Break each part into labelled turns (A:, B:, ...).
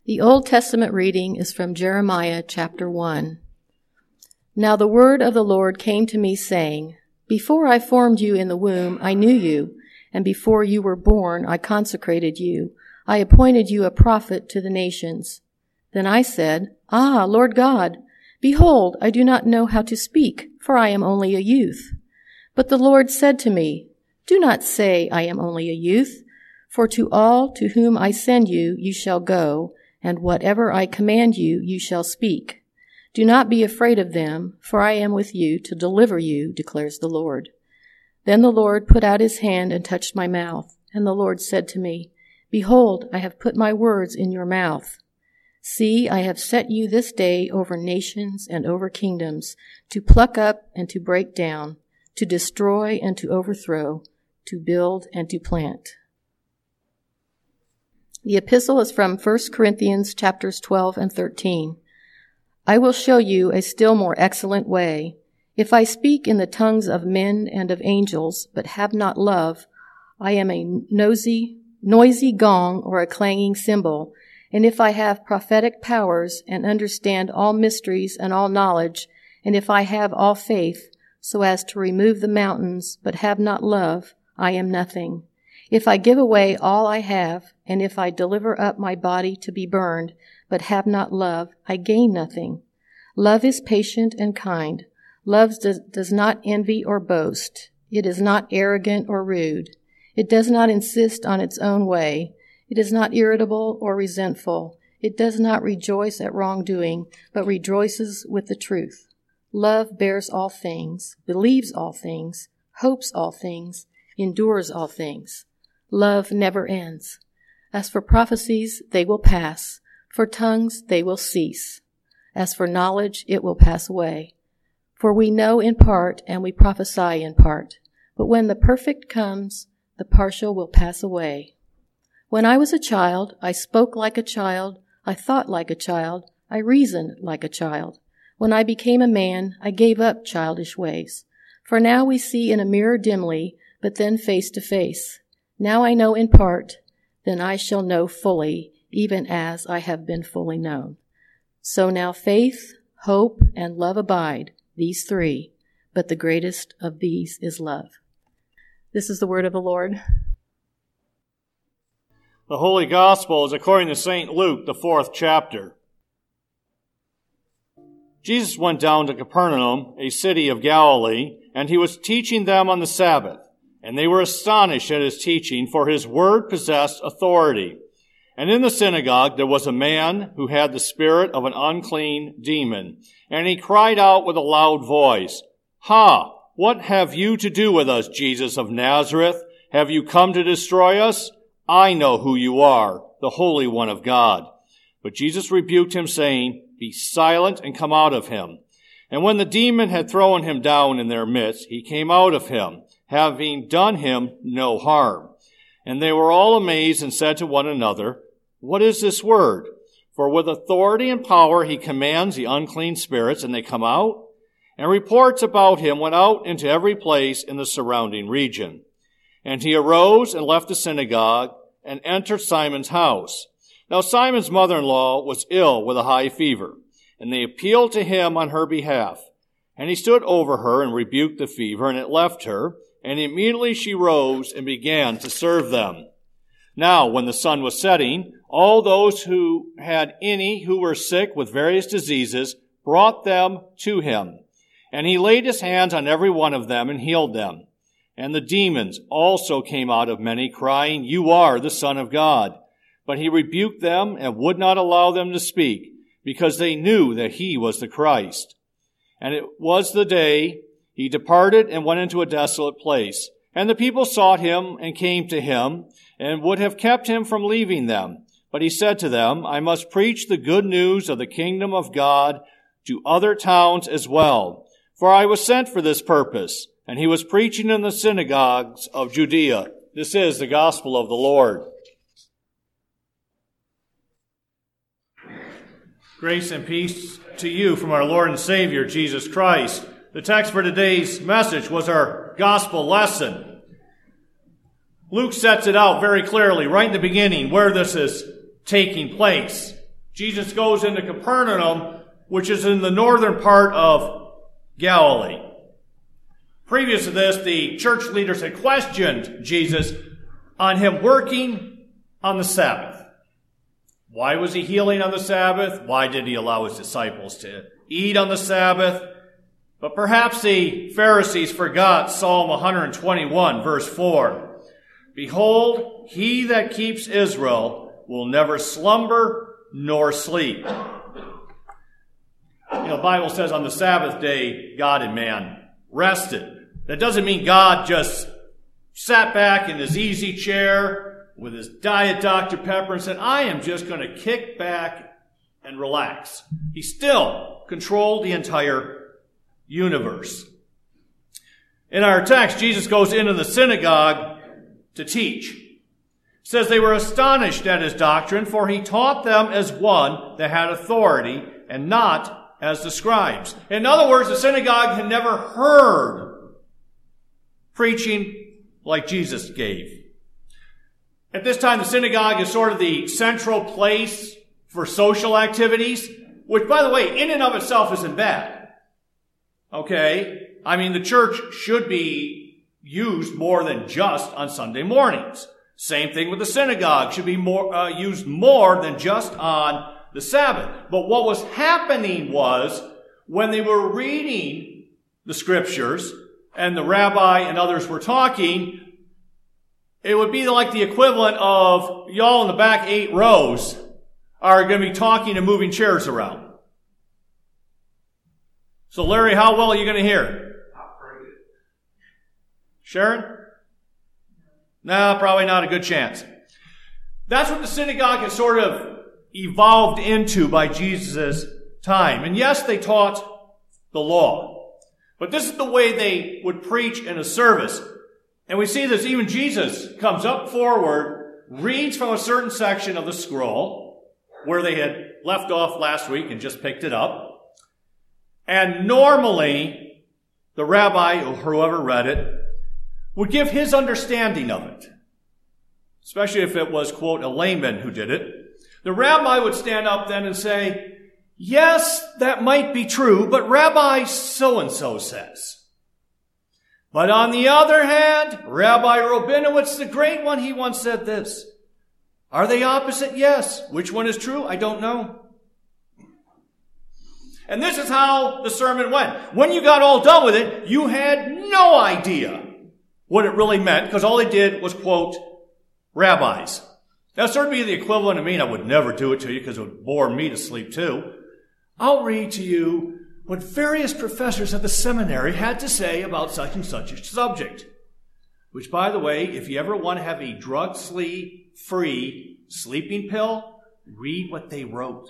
A: The Old Testament reading is from Jeremiah chapter 1. Now the word of the Lord came to me, saying, Before I formed you in the womb, I knew you, and before you were born, I consecrated you. I appointed you a prophet to the nations. Then I said, Ah, Lord God, behold, I do not know how to speak, for I am only a youth. But the Lord said to me, Do not say, I am only a youth, for to all to whom I send you, you shall go, and whatever I command you, you shall speak. Do not be afraid of them, for I am with you to deliver you, declares the Lord. Then the Lord put out his hand and touched my mouth, and the Lord said to me, Behold, I have put my words in your mouth. See, I have set you this day over nations and over kingdoms, to pluck up and to break down, to destroy and to overthrow, to build and to plant. The epistle is from 1 Corinthians chapters 12 and 13. I will show you a still more excellent way. If I speak in the tongues of men and of angels, but have not love, I am a noisy gong or a clanging cymbal. And if I have prophetic powers and understand all mysteries and all knowledge, and if I have all faith, so as to remove the mountains, but have not love, I am nothing. If I give away all I have, and if I deliver up my body to be burned, but have not love, I gain nothing. Love is patient and kind. Love does not envy or boast. It is not arrogant or rude. It does not insist on its own way. It is not irritable or resentful. It does not rejoice at wrongdoing, but rejoices with the truth. Love bears all things, believes all things, hopes all things, endures all things. Love never ends. As for prophecies, they will pass. For tongues, they will cease. As for knowledge, it will pass away. For we know in part, and we prophesy in part. But when the perfect comes, the partial will pass away. When I was a child, I spoke like a child, I thought like a child, I reasoned like a child. When I became a man, I gave up childish ways. For now we see in a mirror dimly, but then face to face. Now I know in part, then I shall know fully, even as I have been fully known. So now faith, hope, and love abide, these three, but the greatest of these is love. This is the word of the Lord.
B: The Holy Gospel is according to St. Luke, the 4th chapter. Jesus went down to Capernaum, a city of Galilee, and he was teaching them on the Sabbath. And they were astonished at his teaching, for his word possessed authority. And in the synagogue there was a man who had the spirit of an unclean demon. And he cried out with a loud voice, Ha! What have you to do with us, Jesus of Nazareth? Have you come to destroy us? I know who you are, the Holy One of God. But Jesus rebuked him, saying, Be silent and come out of him. And when the demon had thrown him down in their midst, he came out of him, having done him no harm. And they were all amazed and said to one another, What is this word? For with authority and power he commands the unclean spirits, and they come out. And reports about him went out into every place in the surrounding region. And he arose and left the synagogue and entered Simon's house. Now Simon's mother-in-law was ill with a high fever, and they appealed to him on her behalf. And he stood over her and rebuked the fever, and it left her. And immediately she rose and began to serve them. Now, when the sun was setting, all those who had any who were sick with various diseases brought them to him. And he laid his hands on every one of them and healed them. And the demons also came out of many, crying, You are the Son of God. But he rebuked them and would not allow them to speak, because they knew that he was the Christ. And it was the day he departed and went into a desolate place. And the people sought him and came to him, and would have kept him from leaving them. But he said to them, I must preach the good news of the kingdom of God to other towns as well. For I was sent for this purpose. And he was preaching in the synagogues of Judea. This is the gospel of the Lord. Grace and peace to you from our Lord and Savior, Jesus Christ. The text for today's message was our gospel lesson. Luke sets it out very clearly right in the beginning where this is taking place. Jesus goes into Capernaum, which is in the northern part of Galilee. Previous to this, the church leaders had questioned Jesus on him working on the Sabbath. Why was he healing on the Sabbath? Why did he allow his disciples to eat on the Sabbath? But perhaps the Pharisees forgot Psalm 121, verse 4. Behold, he that keeps Israel will never slumber nor sleep. The Bible says on the Sabbath day, God and man rested. That doesn't mean God just sat back in his easy chair with his Diet Dr. Pepper and said, I am just going to kick back and relax. He still controlled the entire universe. In our text, Jesus goes into the synagogue to teach. It says they were astonished at his doctrine, for he taught them as one that had authority and not as the scribes. In other words, the synagogue had never heard preaching like Jesus gave. At this time, the synagogue is sort of the central place for social activities, which, by the way, in and of itself isn't bad. Okay? I mean, the church should be used more than just on Sunday mornings. Same thing with the synagogue, should be used more than just on the Sabbath. But what was happening was, when they were reading the scriptures, and the rabbi and others were talking, it would be like the equivalent of y'all in the back 8 rows are going to be talking and moving chairs around. So Larry, how well are you going to hear?
C: Not very good.
B: Sharon? No, probably not a good chance. That's what the synagogue has sort of evolved into by Jesus' time. And yes, they taught the law. But this is the way they would preach in a service. And we see this, even Jesus comes up forward, reads from a certain section of the scroll, where they had left off last week and just picked it up. And normally, the rabbi, or whoever read it, would give his understanding of it. Especially if it was, quote, a layman who did it. The rabbi would stand up then and say, yes, that might be true, but Rabbi so-and-so says. But on the other hand, Rabbi Rabinowitz, the great one, he once said this. Are they opposite? Yes. Which one is true? I don't know. And this is how the sermon went. When you got all done with it, you had no idea what it really meant, because all they did was quote rabbis. That sort of be the equivalent of me, and I would never do it to you because it would bore me to sleep too. I'll read to you what various professors at the seminary had to say about such and such a subject. Which, by the way, if you ever want to have a drug-free sleeping pill, read what they wrote.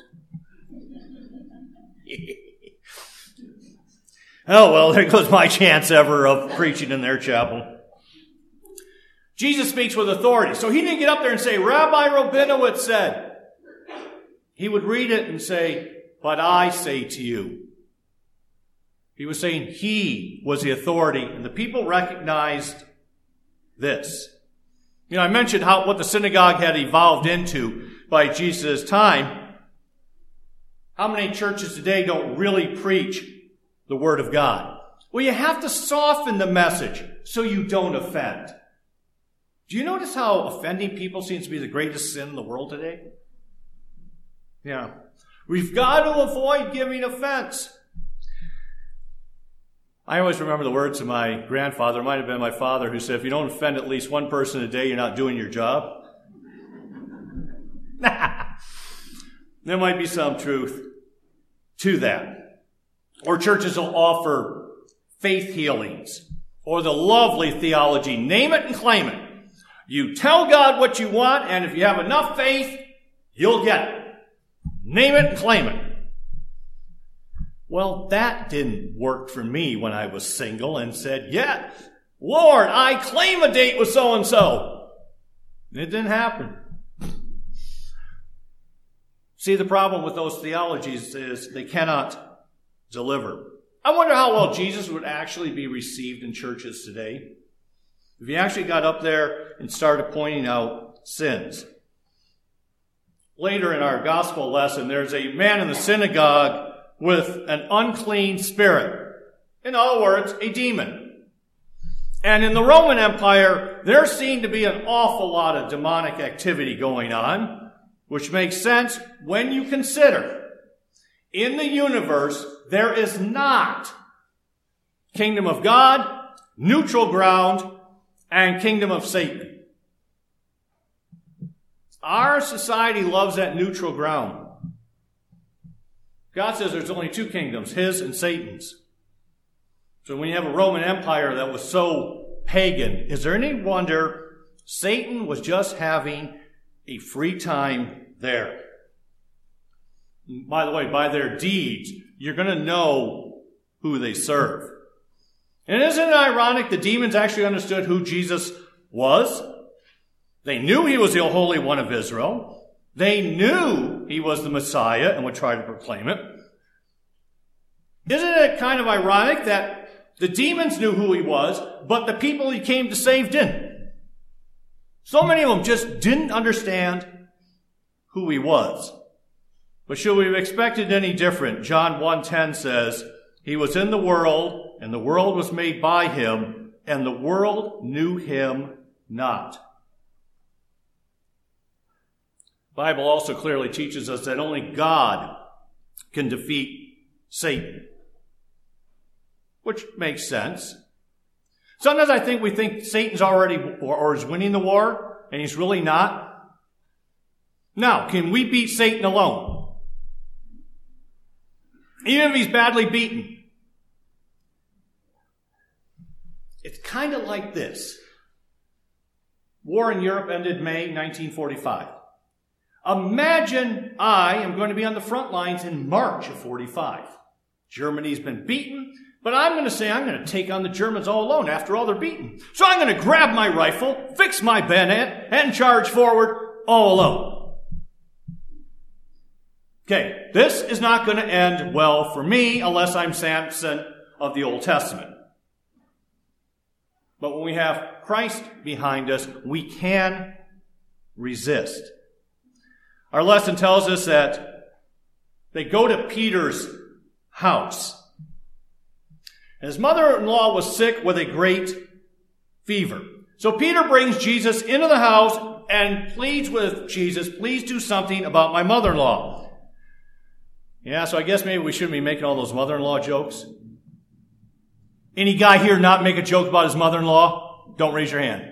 B: Oh, well, there goes my chance ever of preaching in their chapel. Jesus speaks with authority. So he didn't get up there and say, Rabbi Rabinowitz said. He would read it and say, but I say to you. He was saying he was the authority, and the people recognized this. I mentioned what the synagogue had evolved into by Jesus' time. How many churches today don't really preach the Word of God? Well, you have to soften the message so you don't offend. Do you notice how offending people seems to be the greatest sin in the world today? Yeah. We've got to avoid giving offense. I always remember the words of my grandfather. It might have been my father who said, if you don't offend at least one person a day, you're not doing your job. There might be some truth to that. Or churches will offer faith healings or the lovely theology, name it and claim it. You tell God what you want, and if you have enough faith, you'll get it. Name it and claim it. Well, that didn't work for me when I was single and said, yes, Lord, I claim a date with so-and-so. It didn't happen. See, the problem with those theologies is they cannot deliver. I wonder how well Jesus would actually be received in churches today if he actually got up there and started pointing out sins. later in our gospel lesson, there's a man in the synagogue with an unclean spirit. In other words, a demon. And in the Roman Empire, there seemed to be an awful lot of demonic activity going on, which makes sense when you consider in the universe, there is not kingdom of God, neutral ground, and kingdom of Satan. Our society loves that neutral ground. God says there's only two kingdoms, his and Satan's. So when you have a Roman Empire that was so pagan, is there any wonder Satan was just having a free time there? By the way, by their deeds, you're going to know who they serve. And isn't it ironic the demons actually understood who Jesus was? They knew he was the Holy One of Israel. They knew he was the Messiah and would try to proclaim it. Isn't it kind of ironic that the demons knew who he was, but the people he came to save didn't? So many of them just didn't understand who he was. But should we have expected any different? John 1:10 says, he was in the world, and the world was made by him, and the world knew him not. The Bible also clearly teaches us that only God can defeat Satan, which makes sense. Sometimes I think we think Satan's already or is winning the war, and he's really not. Now, can we beat Satan alone? Even if he's badly beaten. It's kind of like this. War in Europe ended May 1945. Imagine I am going to be on the front lines in March of 45. Germany's been beaten, but I'm going to say I'm going to take on the Germans all alone after all they're beaten. So I'm going to grab my rifle, fix my bayonet, and charge forward all alone. Okay, this is not going to end well for me unless I'm Samson of the Old Testament. But when we have Christ behind us, we can resist. Our lesson tells us that they go to Peter's house. And his mother-in-law was sick with a great fever. So Peter brings Jesus into the house and pleads with Jesus, please do something about my mother-in-law. Yeah, so I guess maybe we shouldn't be making all those mother-in-law jokes. Any guy here not make a joke about his mother-in-law? Don't raise your hand.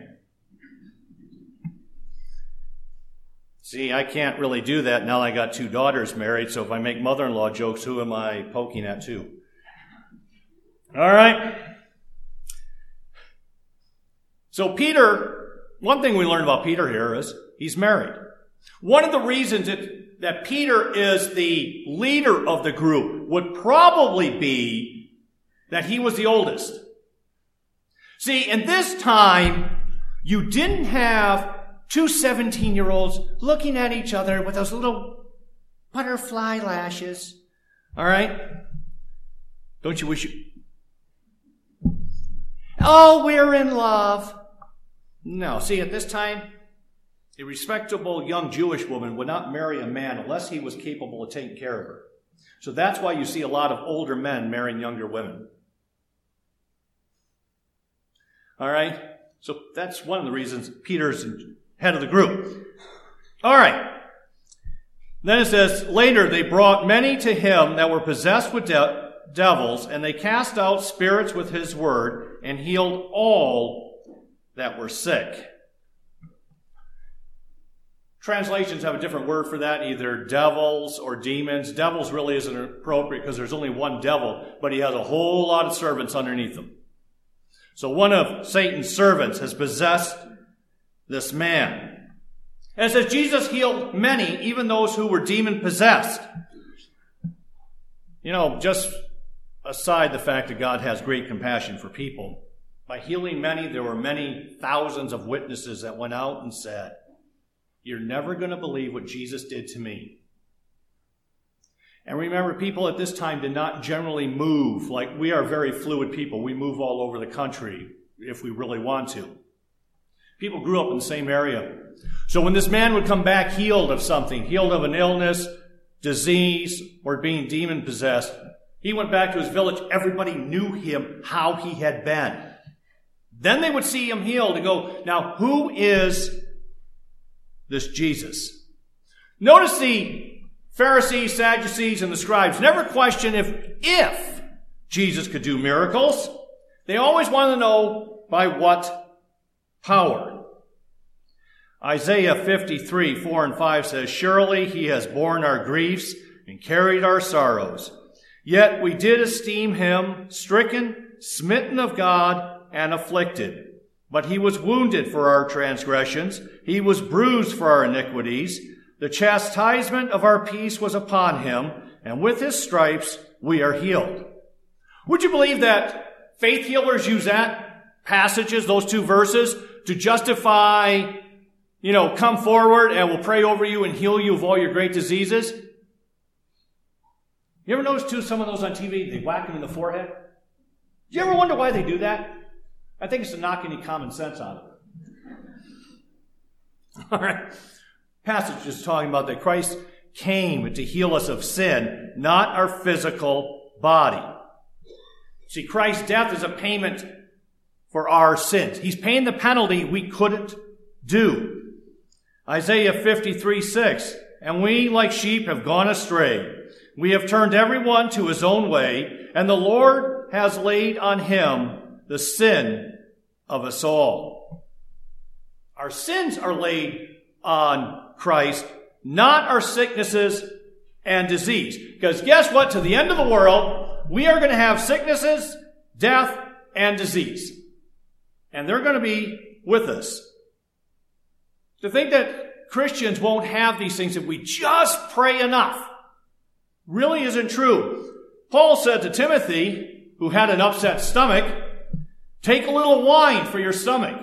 B: See, I can't really do that now I got two daughters married, so if I make mother-in-law jokes, who am I poking at too? All right. So Peter, one thing we learned about Peter here is he's married. One of the reasons that Peter is the leader of the group would probably be that he was the oldest. See, in this time, you didn't have two 17-year-olds looking at each other with those little butterfly lashes. All right? Don't you wish you... Oh, we're in love. No. See, at this time, a respectable young Jewish woman would not marry a man unless he was capable of taking care of her. So that's why you see a lot of older men marrying younger women. All right? So that's one of the reasons Peter's head of the group. All right. Then it says, later they brought many to him that were possessed with devils, and they cast out spirits with his word, and healed all that were sick. Translations have a different word for that, either devils or demons. Devils really isn't appropriate because there's only one devil, but he has a whole lot of servants underneath him. So one of Satan's servants has possessed this man. And it says Jesus healed many, even those who were demon-possessed. You know, just aside the fact that God has great compassion for people, by healing many, there were many thousands of witnesses that went out and said, you're never going to believe what Jesus did to me. And remember, people at this time did not generally move. Like, we are very fluid people. We move all over the country if we really want to. People grew up in the same area. So when this man would come back healed of something, healed of an illness, disease, or being demon-possessed, he went back to his village. Everybody knew him, how he had been. Then they would see him healed and go, now who is this Jesus? Notice the Pharisees, Sadducees, and the scribes never question if Jesus could do miracles. They always want to know by what power. Isaiah 53, 4 and 5 says, surely he has borne our griefs and carried our sorrows. Yet we did esteem him stricken, smitten of God, and afflicted. But he was wounded for our transgressions. He was bruised for our iniquities. The chastisement of our peace was upon him, and with his stripes we are healed. Would you believe that faith healers use that passages, those two verses, to justify, come forward and we'll pray over you and heal you of all your great diseases? You ever notice, too, some of those on TV, they whack them in the forehead? Do you ever wonder why they do that? I think it's to knock any common sense out of it. All right. Passage is talking about that Christ came to heal us of sin, not our physical body. See, Christ's death is a payment for our sins. He's paying the penalty we couldn't do. Isaiah 53, 6, and we like sheep have gone astray. We have turned everyone to his own way, and the Lord has laid on him the sin of us all. Our sins are laid on Christ, not our sicknesses and disease. Because guess what? To the end of the world, we are going to have sicknesses, death, and disease. And they're going to be with us. To think that Christians won't have these things if we just pray enough really isn't true. Paul said to Timothy, who had an upset stomach, take a little wine for your stomach.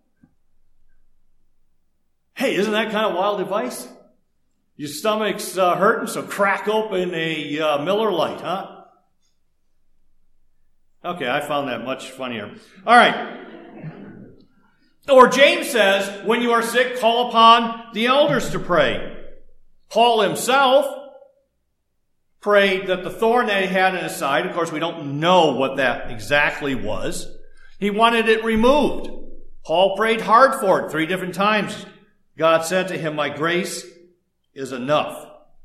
B: Hey, isn't that kind of wild advice? Your stomach's hurting, so crack open a Miller Lite, huh? Okay, I found that much funnier. All right. Or James says, when you are sick, call upon the elders to pray. Paul himself prayed that the thorn that he had in his side, of course we don't know what that exactly was, he wanted it removed. Paul prayed hard for it 3 different times. God said to him, my grace is enough.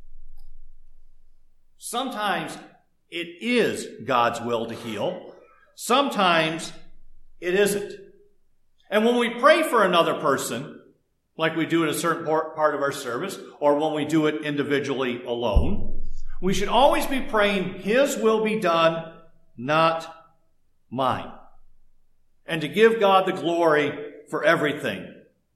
B: Sometimes it is God's will to heal. Sometimes it isn't. And when we pray for another person, like we do in a certain part of our service, or when we do it individually alone, we should always be praying, his will be done, not mine. And to give God the glory for everything.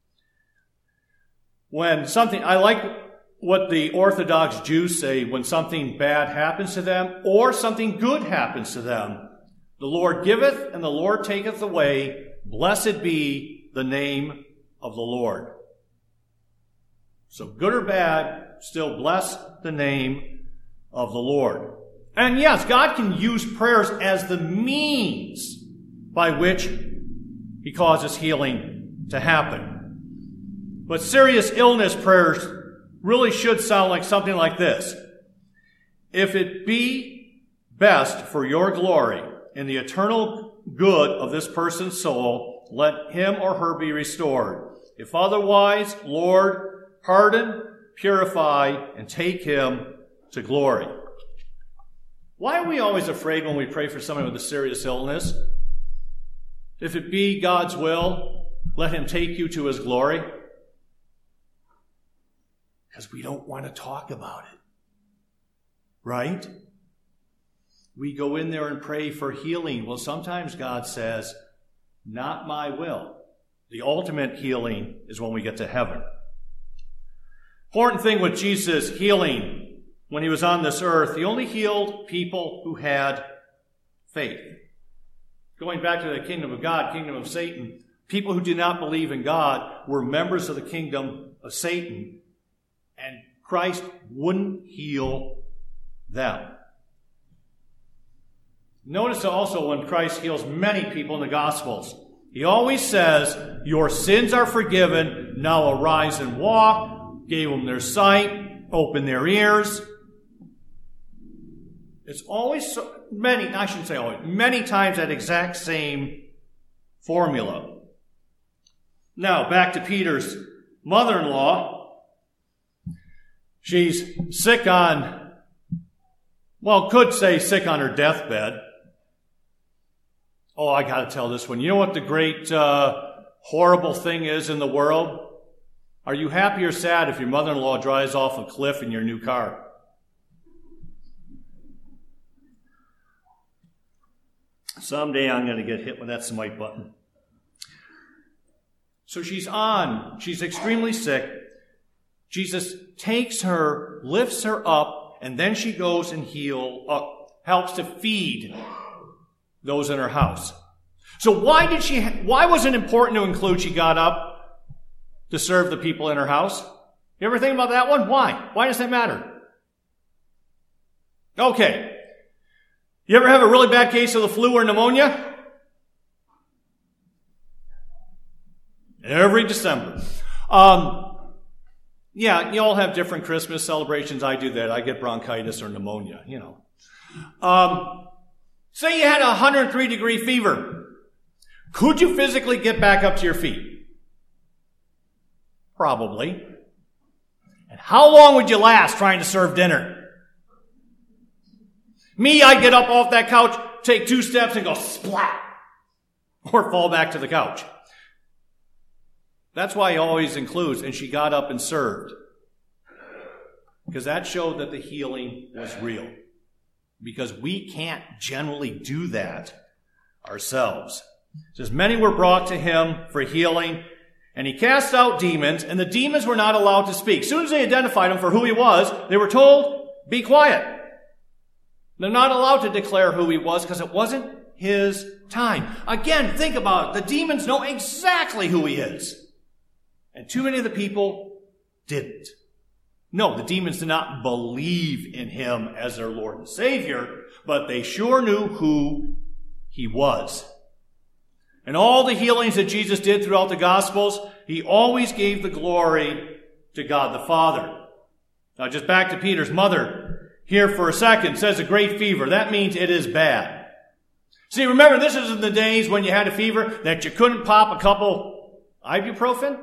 B: I like what the Orthodox Jews say when something bad happens to them or something good happens to them. The Lord giveth and the Lord taketh away. Blessed be the name of the Lord. So good or bad, still bless the name of the Lord. And yes, God can use prayers as the means by which he causes healing to happen. But serious illness prayers really should sound like something like this. If it be best for your glory in the eternal good of this person's soul, let him or her be restored. If otherwise, Lord, pardon, purify, and take him to glory. Why are we always afraid when we pray for someone with a serious illness? If it be God's will, let him take you to his glory. Because we don't want to talk about it. Right? We go in there and pray for healing. Well, sometimes God says, not my will. The ultimate healing is when we get to heaven. Important thing with Jesus healing when he was on this earth, he only healed people who had faith. Going back to the kingdom of God, kingdom of Satan, people who did not believe in God were members of the kingdom of Satan, and Christ wouldn't heal them. Notice also when Christ heals many people in the Gospels. He always says, your sins are forgiven, now arise and walk, gave them their sight, open their ears. It's always many times that exact same formula. Now, back to Peter's mother-in-law. She's sick on her deathbed. Oh, I got to tell this one. You know what the great horrible thing is in the world? Are you happy or sad if your mother-in-law drives off a cliff in your new car? Someday I'm going to get hit with that smite button. So she's extremely sick. Jesus takes her, lifts her up, and then she goes and helps to feed those in her house. So why was it important to include she got up to serve the people in her house? You ever think about that one? Why? Why does that matter? Okay. You ever have a really bad case of the flu or pneumonia? Every December. Yeah, you all have different Christmas celebrations. I do that. I get bronchitis or pneumonia, you know. Say you had a 103-degree fever. Could you physically get back up to your feet? Probably. And how long would you last trying to serve dinner? Me, I'd get up off that couch, take 2 steps and go splat. Or fall back to the couch. That's why he always includes, and she got up and served. Because that showed that the healing was real. Because we can't generally do that ourselves. It says, many were brought to him for healing, and he cast out demons, and the demons were not allowed to speak. As soon as they identified him for who he was, they were told, be quiet. They're not allowed to declare who he was because it wasn't his time. Again, think about it. The demons know exactly who he is. And too many of the people didn't. No, the demons did not believe in him as their Lord and Savior, but they sure knew who he was. And all the healings that Jesus did throughout the Gospels, he always gave the glory to God the Father. Now just back to Peter's mother here for a second. It says a great fever. That means it is bad. See, remember, this is in the days when you had a fever that you couldn't pop a couple ibuprofen?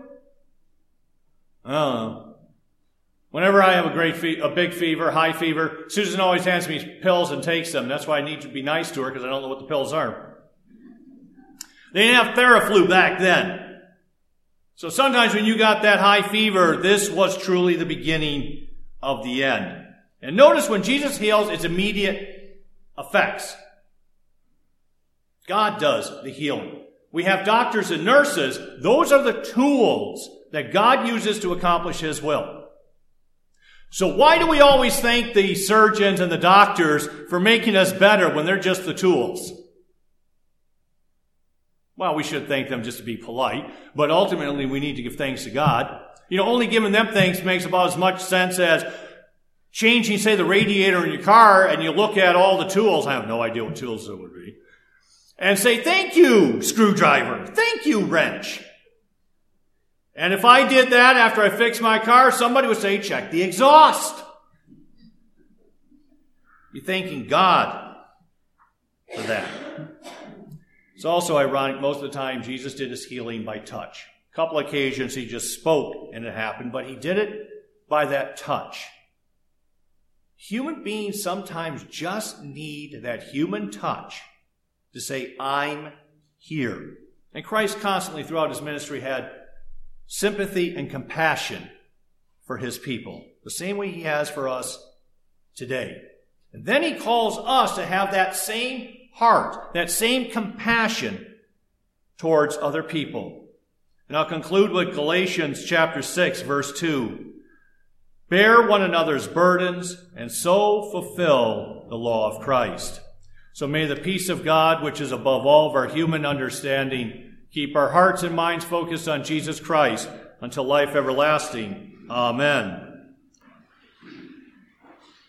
B: Whenever I have a big fever, high fever, Susan always hands me pills and takes them. That's why I need to be nice to her because I don't know what the pills are. They didn't have Theraflu back then. So sometimes when you got that high fever, this was truly the beginning of the end. And notice when Jesus heals, it's immediate effects. God does the healing. We have doctors and nurses. Those are the tools that God uses to accomplish his will. So why do we always thank the surgeons and the doctors for making us better when they're just the tools? Well, we should thank them just to be polite, but ultimately we need to give thanks to God. You know, only giving them thanks makes about as much sense as changing, say, the radiator in your car, and you look at all the tools. I have no idea what tools it would be. And say, thank you, screwdriver. Thank you, wrench. And if I did that after I fixed my car, somebody would say, check the exhaust. You're thanking God for that. It's also ironic, most of the time, Jesus did his healing by touch. A couple occasions he just spoke and it happened, but he did it by that touch. Human beings sometimes just need that human touch to say, I'm here. And Christ constantly throughout his ministry had sympathy and compassion for his people, the same way he has for us today. And then he calls us to have that same heart, that same compassion towards other people. And I'll conclude with Galatians chapter 6, verse 2. Bear one another's burdens and so fulfill the law of Christ. So may the peace of God, which is above all of our human understanding, keep our hearts and minds focused on Jesus Christ until life everlasting. Amen.